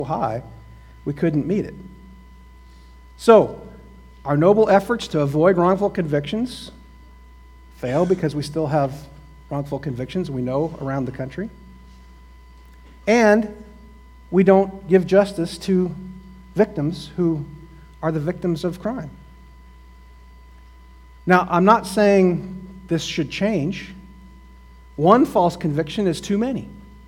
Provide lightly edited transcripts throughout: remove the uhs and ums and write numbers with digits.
high, we couldn't meet it. So, our noble efforts to avoid wrongful convictions fail because we still have wrongful convictions we know around the country. And we don't give justice to victims who are the victims of crime. Now, I'm not saying this should change. One false conviction is too many.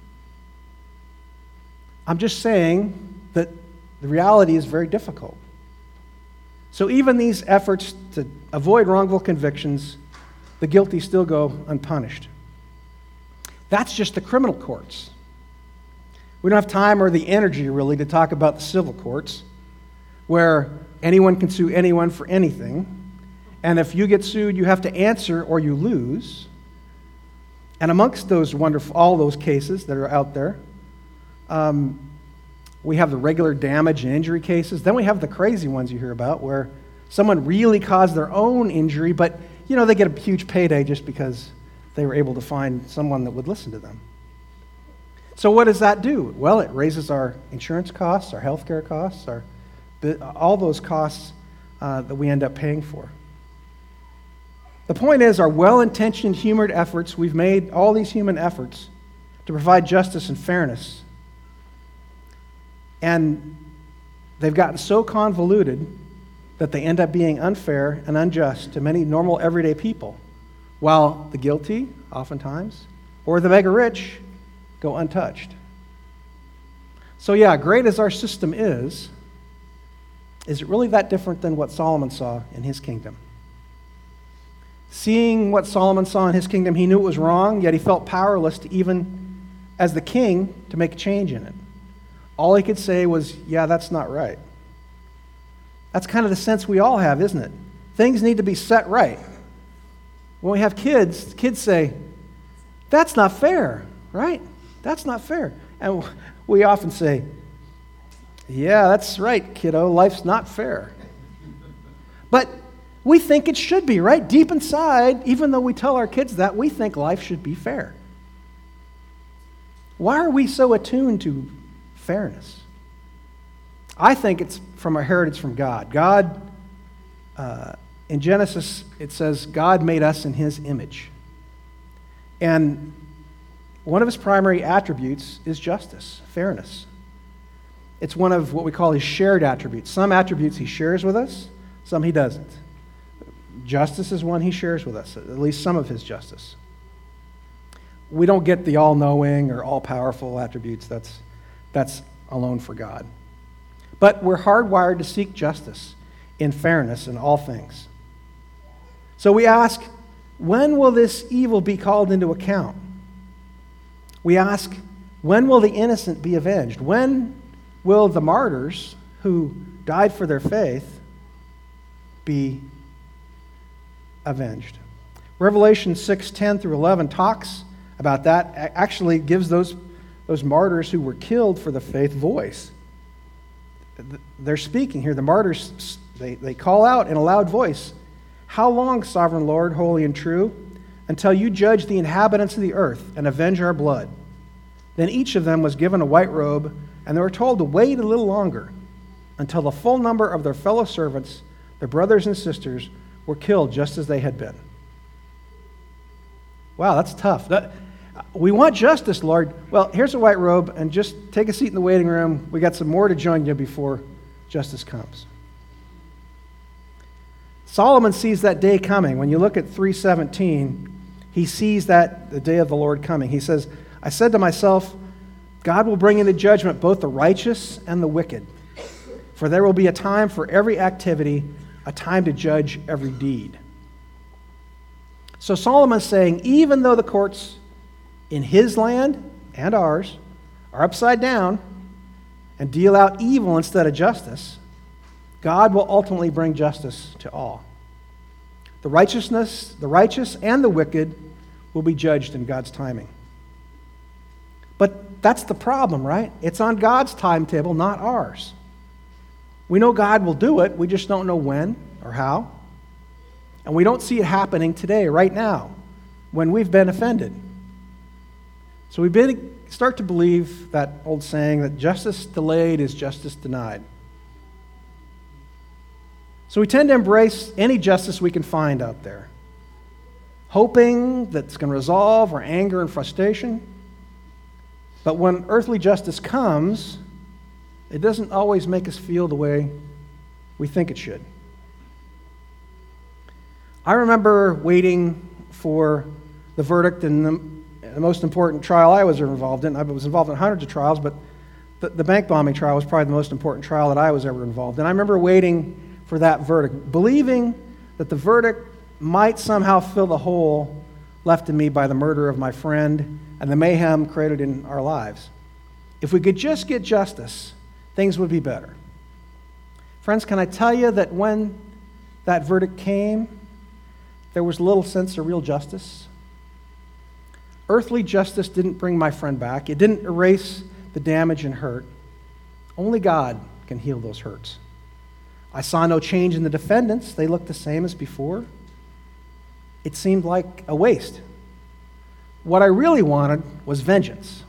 I'm just saying that the reality is very difficult. So even these efforts to avoid wrongful convictions, the guilty still go unpunished. That's just the criminal courts. We don't have time or the energy, really, to talk about the civil courts, where anyone can sue anyone for anything. And if you get sued, you have to answer or you lose. And amongst those all those cases that are out there, we have the regular damage and injury cases. Then we have the crazy ones you hear about where someone really caused their own injury, but they get a huge payday just because they were able to find someone that would listen to them. So what does that do? Well, it raises our insurance costs, our health care costs, all those costs that we end up paying for. The point is, our well-intentioned, humored efforts, we've made all these human efforts to provide justice and fairness. And they've gotten so convoluted that they end up being unfair and unjust to many normal, everyday people, while the guilty, oftentimes, or the mega-rich, go untouched. So yeah, great as our system is it really that different than what Solomon saw in his kingdom? Seeing what Solomon saw in his kingdom, he knew it was wrong, yet he felt powerless to even, as the king, to make a change in it. All he could say was, yeah, that's not right. That's kind of the sense we all have, isn't it? Things need to be set right. When we have kids say, that's not fair, right? That's not fair. And we often say, yeah, that's right, kiddo, life's not fair. But we think it should be, right? Deep inside, even though we tell our kids that, we think life should be fair. Why are we so attuned to fairness? I think it's from our heritage from God. God, in Genesis, it says, God made us in his image. And one of his primary attributes is justice, fairness. It's one of what we call his shared attributes. Some attributes he shares with us, some he doesn't. Justice is one he shares with us, at least some of his justice. We don't get the all-knowing or all-powerful attributes. That's alone for God. But we're hardwired to seek justice in fairness in all things. So we ask, when will this evil be called into account? We ask, when will the innocent be avenged? When will the martyrs who died for their faith be avenged? Revelation 6:10 through 11 talks about that, actually gives those martyrs who were killed for the faith voice. They're speaking here. The martyrs, they call out in a loud voice, "How long, sovereign Lord, holy and true, until you judge the inhabitants of the earth and avenge our blood?" Then each of them was given a white robe, and they were told to wait a little longer until the full number of their fellow servants, their brothers and sisters, were killed just as they had been. Wow, that's tough. We want justice, Lord. Well, here's a white robe, and just take a seat in the waiting room. We got some more to join you before justice comes. Solomon sees that day coming. When you look at 3:17, he sees that the day of the Lord coming. He says, "I said to myself, God will bring into judgment both the righteous and the wicked. For there will be a time for every activity, a time to judge every deed." So Solomon's saying, even though the courts in his land and ours are upside down and deal out evil instead of justice, God will ultimately bring justice to all. The righteous and the wicked will be judged in God's timing. But that's the problem, right? It's on God's timetable, not ours. We know God will do it, we just don't know when or how. And we don't see it happening today, right now, when we've been offended. So we've been start to believe that old saying that justice delayed is justice denied. So we tend to embrace any justice we can find out there, hoping that it's going to resolve our anger and frustration. But when earthly justice comes, it doesn't always make us feel the way we think it should. I remember waiting for the verdict in the most important trial I was ever involved in. I was involved in hundreds of trials, but the bank bombing trial was probably the most important trial that I was ever involved in. I remember waiting for that verdict, believing that the verdict might somehow fill the hole left in me by the murder of my friend and the mayhem created in our lives. If we could just get justice, things would be better. Friends, can I tell you that when that verdict came, there was little sense of real justice? Earthly justice didn't bring my friend back. It didn't erase the damage and hurt. Only God can heal those hurts. I saw no change in the defendants. They looked the same as before. It seemed like a waste. What I really wanted was vengeance.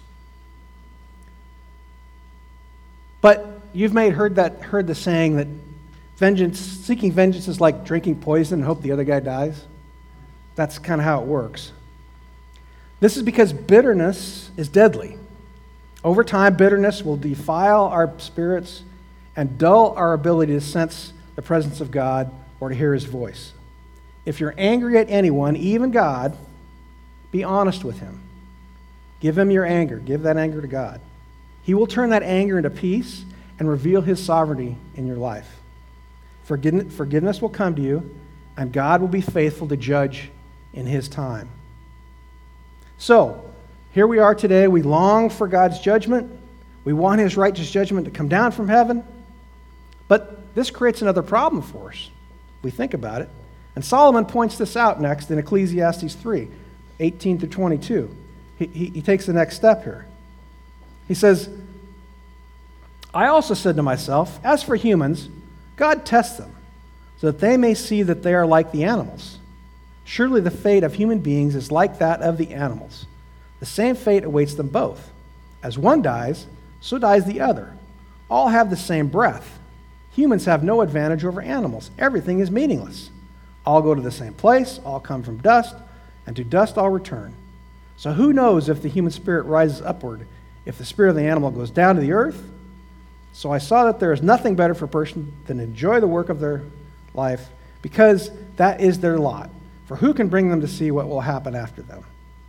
But you've heard the saying that seeking vengeance is like drinking poison and hope the other guy dies. That's kind of how it works. This is because bitterness is deadly. Over time, bitterness will defile our spirits and dull our ability to sense the presence of God or to hear His voice. If you're angry at anyone, even God, be honest with Him. Give Him your anger. Give that anger to God. He will turn that anger into peace and reveal His sovereignty in your life. Forgiveness will come to you, and God will be faithful to judge in His time. So, here we are today. We long for God's judgment. We want His righteous judgment to come down from heaven. But this creates another problem for us. We think about it. And Solomon points this out next in Ecclesiastes 3, 18 through 22. He takes the next step here. He says, I also said to myself, as for humans, God tests them, so that they may see that they are like the animals. Surely the fate of human beings is like that of the animals. The same fate awaits them both. As one dies, so dies the other. All have the same breath. Humans have no advantage over animals. Everything is meaningless. All go to the same place, all come from dust, and to dust all return. So who knows if the human spirit rises upward, if the spirit of the animal goes down to the earth? So I saw that there is nothing better for a person than to enjoy the work of their life, because that is their lot. For who can bring them to see what will happen after them?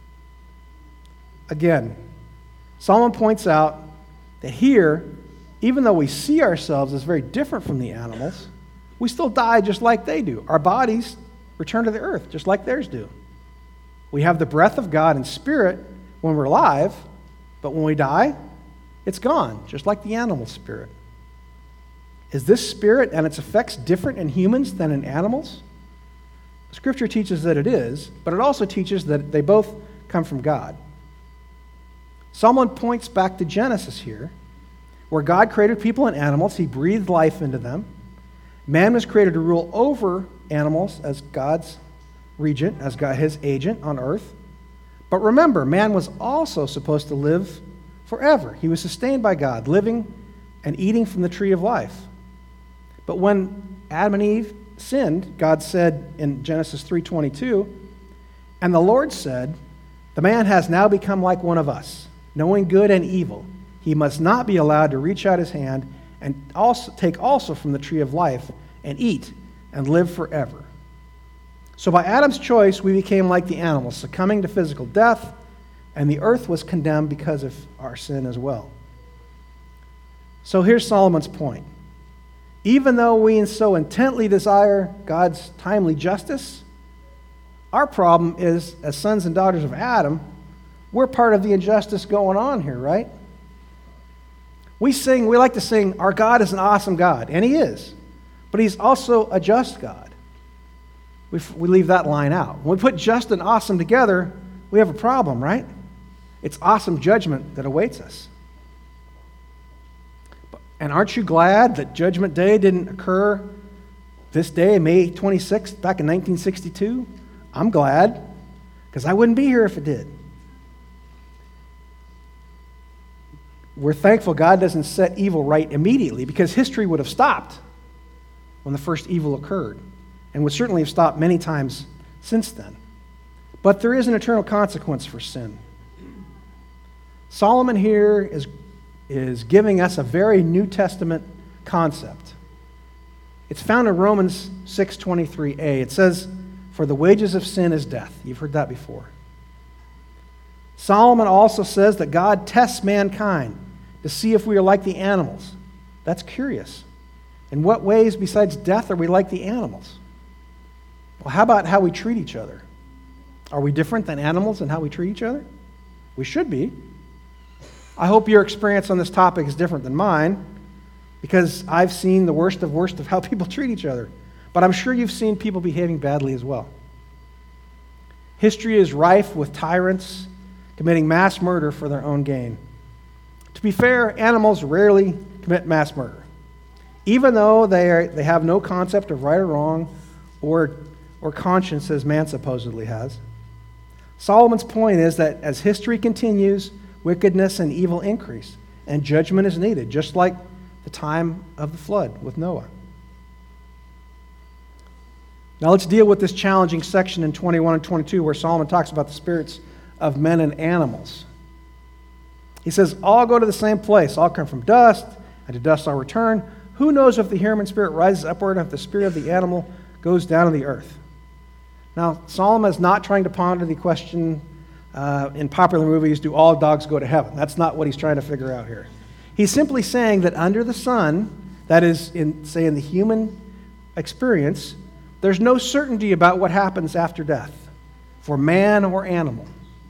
Again, Solomon points out that here, even though we see ourselves as very different from the animals, we still die just like they do. Our bodies return to the earth just like theirs do. We have the breath of God and spirit when we're alive, but when we die, it's gone, just like the animal spirit. Is this spirit and its effects different in humans than in animals? Scripture teaches that it is, but it also teaches that they both come from God. Solomon points back to Genesis here, where God created people and animals. He breathed life into them. Man was created to rule over animals as God's regent, as his agent on earth. But remember, man was also supposed to live forever. He was sustained by God, living and eating from the tree of life. But when Adam and Eve sinned, God said in Genesis 3:22, and the Lord said, the man has now become like one of us, knowing good and evil. He must not be allowed to reach out his hand and also take from the tree of life and eat and live forever. So by Adam's choice, we became like the animals, succumbing to physical death, and the earth was condemned because of our sin as well. So here's Solomon's point. Even though we so intently desire God's timely justice, our problem is, as sons and daughters of Adam, we're part of the injustice going on here, right? We like to sing, our God is an awesome God, and He is, but He's also a just God. We leave that line out. When we put just and awesome together, we have a problem, right? It's awesome judgment that awaits us. And aren't you glad that Judgment Day didn't occur this day, May 26th, back in 1962? I'm glad, because I wouldn't be here if it did. we're thankful God doesn't set evil right immediately, because history would have stopped when the first evil occurred, and would certainly have stopped many times since then. But there is an eternal consequence for sin. Solomon here is giving us a very New Testament concept. It's found in Romans 6:23a. It says, "For the wages of sin is death." You've heard that before. Solomon also says that God tests mankind to see if we are like the animals. That's curious. In what ways besides death are we like the animals? Well, how about how we treat each other? Are we different than animals in how we treat each other? We should be. I hope your experience on this topic is different than mine, because I've seen the worst of how people treat each other. But I'm sure you've seen people behaving badly as well. History is rife with tyrants committing mass murder for their own gain. To be fair, animals rarely commit mass murder, even though they have no concept of right or wrong or conscience as man supposedly has. Solomon's point is that as history continues, wickedness and evil increase, and judgment is needed, just like the time of the flood with Noah. Now let's deal with this challenging section in 21 and 22 where Solomon talks about the spirits of men and animals. He says, "All go to the same place. All come from dust, and to dust I'll return. Who knows if the human spirit rises upward and if the spirit of the animal goes down to the earth?" Now, Solomon is not trying to ponder the question in popular movies, do all dogs go to heaven? That's not what he's trying to figure out here. He's simply saying that under the sun, that is, in the human experience, there's no certainty about what happens after death for man or animal.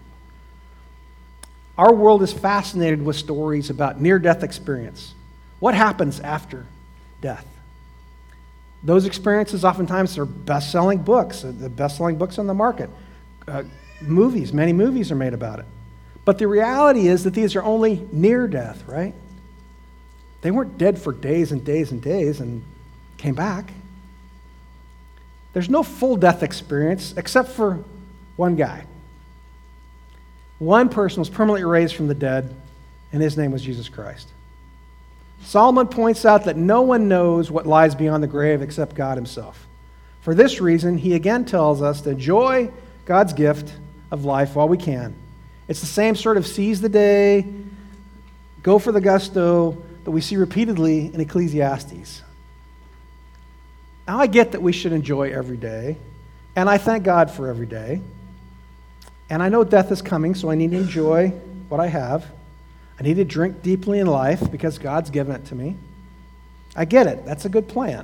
Our world is fascinated with stories about near-death experience. What happens after death? Those experiences oftentimes are best-selling books, the best-selling books on the market. Movies, many movies are made about it. But the reality is that these are only near death, right? They weren't dead for days and days and days and came back. There's no full death experience except for one guy. One person was permanently raised from the dead, and his name was Jesus Christ. Solomon points out that no one knows what lies beyond the grave except God himself. For this reason, he again tells us to enjoy God's gift of life while we can. It's the same sort of seize the day, go for the gusto that we see repeatedly in Ecclesiastes. Now, I get that we should enjoy every day, and I thank God for every day. And I know death is coming, so I need to enjoy what I have. I need to drink deeply in life because God's given it to me. I get it. That's a good plan.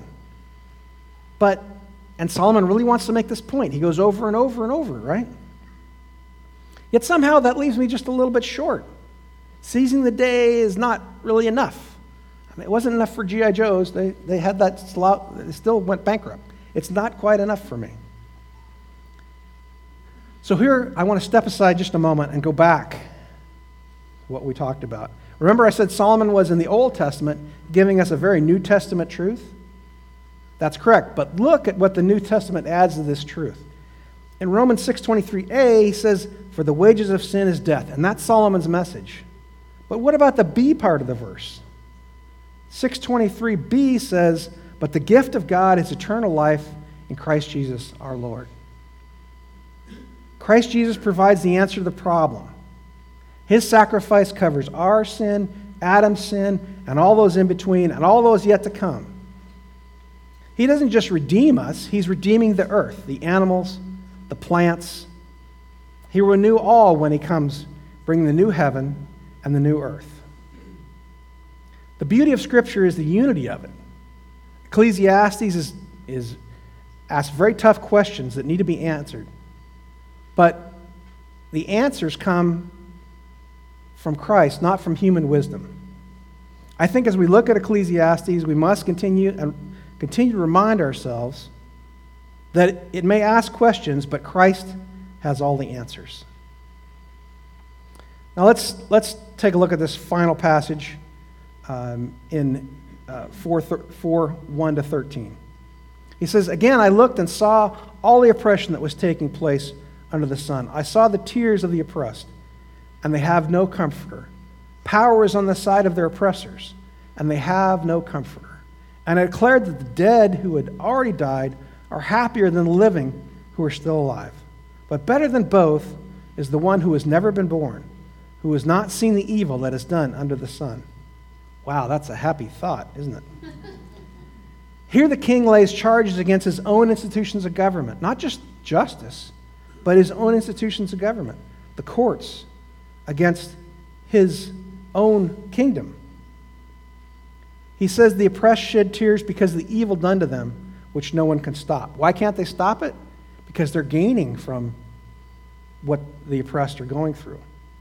And Solomon really wants to make this point. He goes over and over and over, right? Yet somehow that leaves me just a little bit short. Seizing the day is not really enough. I mean, it wasn't enough for G.I. Joes. They had that they still went bankrupt. It's not quite enough for me. So here I want to step aside just a moment and go back to what we talked about. Remember I said Solomon was in the Old Testament giving us a very New Testament truth? That's correct, but look at what the New Testament adds to this truth. In Romans 6:23a, he says, "For the wages of sin is death," and that's Solomon's message. But what about the B part of the verse? 6:23b says, "But the gift of God is eternal life in Christ Jesus our Lord." Christ Jesus provides the answer to the problem. His sacrifice covers our sin, Adam's sin, and all those in between, and all those yet to come. He doesn't just redeem us, he's redeeming the earth, the animals, the plants. He will renew all when he comes, bringing the new heaven and the new earth. The beauty of Scripture is the unity of it. Ecclesiastes is asks very tough questions that need to be answered. But the answers come from Christ, not from human wisdom. I think as we look at Ecclesiastes, we must continue to remind ourselves that it may ask questions, but Christ has all the answers. Now let's take a look at this final passage in 4:1-13. He says, "Again I looked and saw all the oppression that was taking place under the sun. I saw the tears of the oppressed, and they have no comforter. Power is on the side of their oppressors, and they have no comforter. And I declared that the dead who had already died are happier than the living who are still alive. But better than both is the one who has never been born, who has not seen the evil that is done under the sun. Wow, that's a happy thought, isn't it? Here the king lays charges against his own institutions of government, not just justice, but his own institutions of government, the courts, against his own kingdom. He says the oppressed shed tears because of the evil done to them, which no one can stop. Why can't they stop it? Because they're gaining from what the oppressed are going through.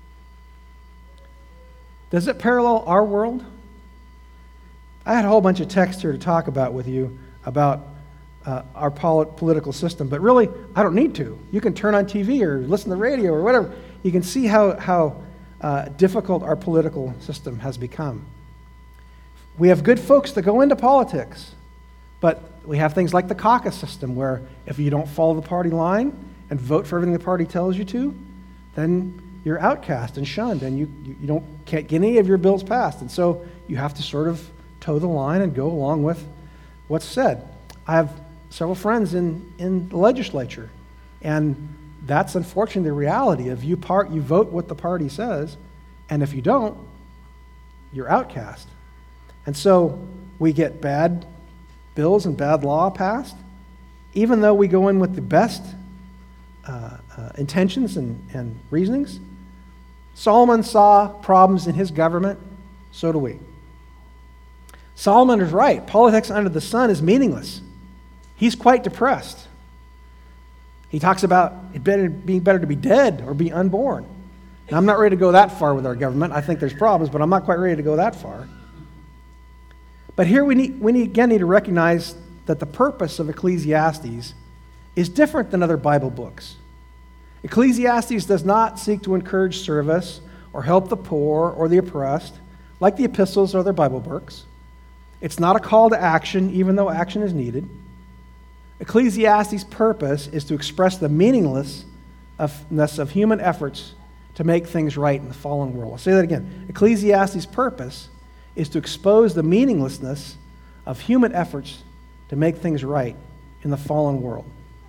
Does it parallel our world? I had a whole bunch of text here to talk about with you about our political system, but really, I don't need to. You can turn on TV or listen to the radio or whatever. You can see how difficult our political system has become. We have good folks that go into politics, but we have things like the caucus system where if you don't follow the party line and vote for everything the party tells you to, then you're outcast and shunned and you can't get any of your bills passed. And so you have to sort of toe the line and go along with what's said. I have several friends in the legislature, and that's unfortunately the reality of you vote what the party says, and if you don't, you're outcast. And so we get bad bills and bad law passed, even though we go in with the best intentions and reasonings. Solomon saw problems in his government, so do we. Solomon is right. Politics under the sun is meaningless. He's quite depressed. He talks about it being better to be dead or be unborn. Now, I'm not ready to go that far with our government. I think there's problems, but I'm not quite ready to go that far. But here we need to recognize that the purpose of Ecclesiastes is different than other Bible books. Ecclesiastes does not seek to encourage service or help the poor or the oppressed, like the epistles or other Bible books. It's not a call to action, even though action is needed. Ecclesiastes' purpose is to express the meaninglessness of human efforts to make things right in the fallen world. I'll say that again. Ecclesiastes' purpose is to expose the meaninglessness of human efforts to make things right in the fallen world.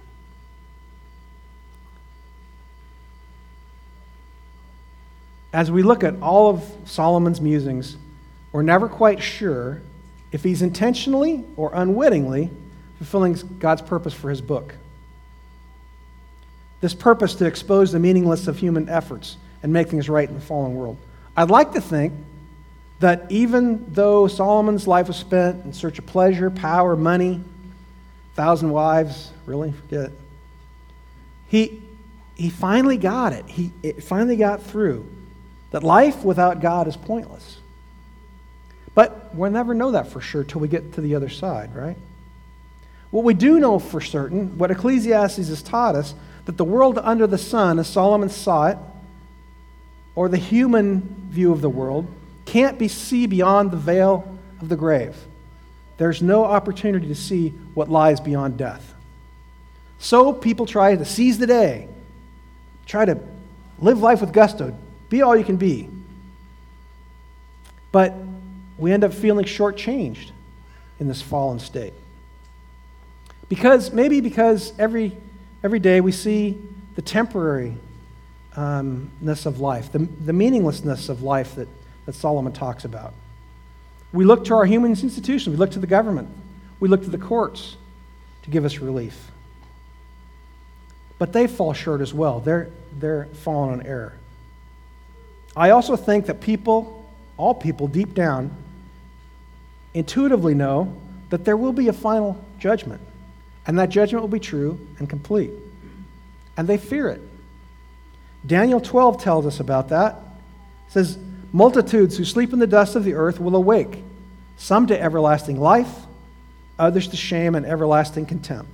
As we look at all of Solomon's musings, we're never quite sure if he's intentionally or unwittingly fulfilling God's purpose for his book. This purpose to expose the meaninglessness of human efforts and make things right in the fallen world. I'd like to think that even though Solomon's life was spent in search of pleasure, power, money, 1,000 wives, really, forget it. He finally got it. It finally got through that life without God is pointless. But we'll never know that for sure till we get to the other side, right? What we do know for certain, what Ecclesiastes has taught us, that the world under the sun, as Solomon saw it, or the human view of the world, can't see beyond the veil of the grave. There's no opportunity to see what lies beyond death. So people try to seize the day, try to live life with gusto, be all you can be. But we end up feeling shortchanged in this fallen state. Because every day we see the temporariness of life, the meaninglessness of life that Solomon talks about. We look to our human institutions, we look to the government, we look to the courts to give us relief. But they fall short as well. They're fallen on error. I also think that all people deep down, intuitively know that there will be a final judgment, and that judgment will be true and complete. And they fear it. Daniel 12 tells us about that. It says, multitudes who sleep in the dust of the earth will awake, some to everlasting life, others to shame and everlasting contempt.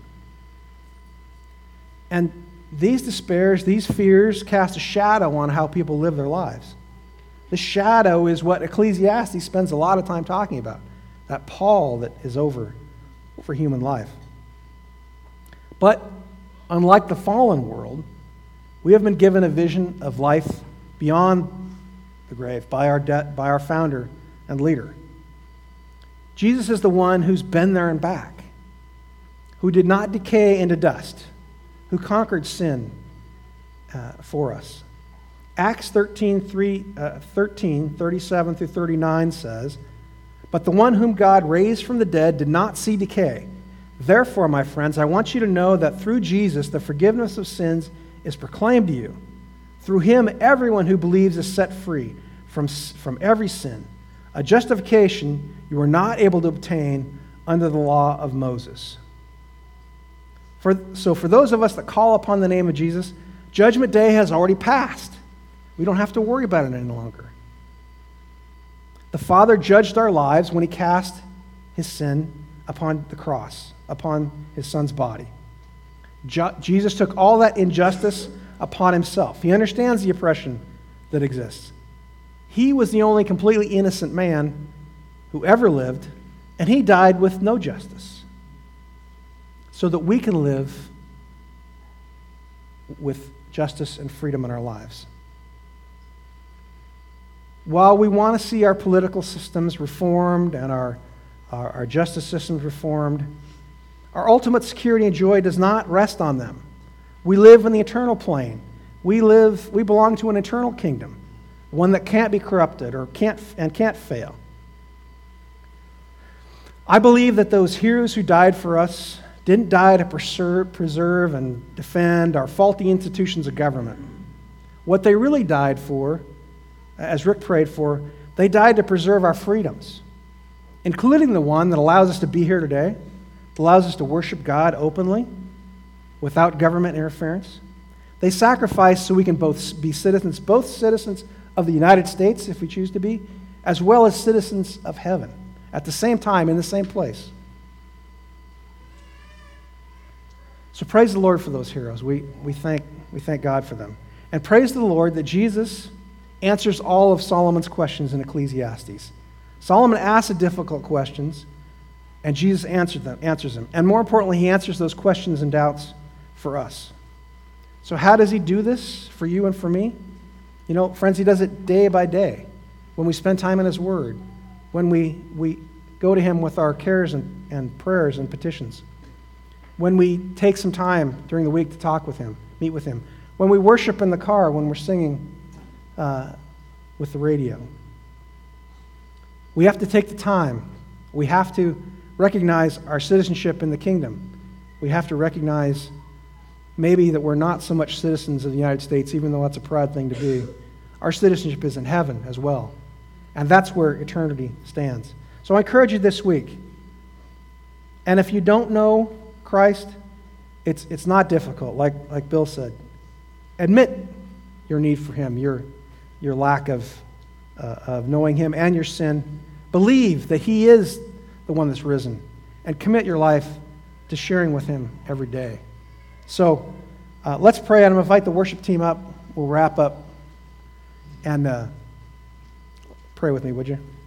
And these despairs, these fears cast a shadow on how people live their lives. The shadow is what Ecclesiastes spends a lot of time talking about, that pall that is over human life. But unlike the fallen world, we have been given a vision of life beyond the grave, by our founder and leader. Jesus is the one who's been there and back, who did not decay into dust, who conquered sin for us. Acts 13:37 through 39 says, "But the one whom God raised from the dead did not see decay. Therefore, my friends, I want you to know that through Jesus the forgiveness of sins is proclaimed to you. Through him, everyone who believes is set free from every sin, a justification you were not able to obtain under the law of Moses." So for those of us that call upon the name of Jesus, Judgment Day has already passed. We don't have to worry about it any longer. The Father judged our lives when he cast his sin upon the cross, upon his Son's body. Jesus took all that injustice upon himself. He understands the oppression that exists. He was the only completely innocent man who ever lived, and he died with no justice, so that we can live with justice and freedom in our lives. While we want to see our political systems reformed and our justice systems reformed, our ultimate security and joy does not rest on them. We live in the eternal plane. We belong to an eternal kingdom, one that can't be corrupted or can't fail. I believe that those heroes who died for us didn't die to preserve and defend our faulty institutions of government. What they really died for, as Rick prayed for, they died to preserve our freedoms, including the one that allows us to be here today, allows us to worship God openly without government interference. They sacrificed so we can both be citizens of the United States, if we choose to be, as well as citizens of heaven at the same time, in the same place. So praise the Lord for those heroes. We thank God for them. And praise the Lord that Jesus answers all of Solomon's questions in Ecclesiastes. Solomon asked the difficult questions, and Jesus answers them. And more importantly, he answers those questions and doubts for us. So how does he do this for you and for me? You know, friends, he does it day by day. When we spend time in his word, when we go to him with our cares and prayers and petitions, when we take some time during the week to talk with him, meet with him, when we worship in the car, when we're singing with the radio. We have to take the time. We have to recognize our citizenship in the kingdom. We have to recognize maybe that we're not so much citizens of the United States, even though that's a proud thing to be. Our citizenship is in heaven as well. And that's where eternity stands. So I encourage you this week. And if you don't know Christ, it's not difficult, like Bill said. Admit your need for him, your lack of knowing him and your sin. Believe that he is the one that's risen, and commit your life to sharing with him every day. So let's pray. I'm going to invite the worship team up. We'll wrap up. And pray with me, would you?